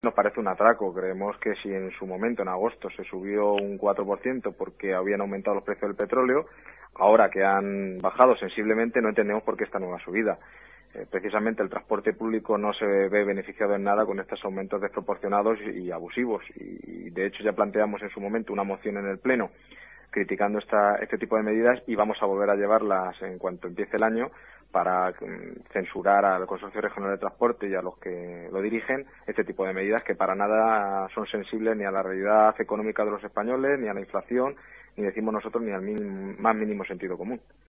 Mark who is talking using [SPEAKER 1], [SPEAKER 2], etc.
[SPEAKER 1] Nos parece un atraco. Creemos que si en su momento, en agosto, se subió un 4% porque habían aumentado los precios del petróleo, ahora que han bajado sensiblemente no entendemos por qué esta nueva subida. Precisamente el transporte público no se ve beneficiado en nada con estos aumentos desproporcionados y abusivos. Y de hecho ya planteamos en su momento una moción en el Pleno criticando este tipo de medidas y vamos a volver a llevarlas en cuanto empiece el año para censurar al Consorcio Regional de Transporte y a los que lo dirigen este tipo de medidas que para nada son sensibles ni a la realidad económica de los españoles, ni a la inflación, ni decimos nosotros, ni al más mínimo sentido común.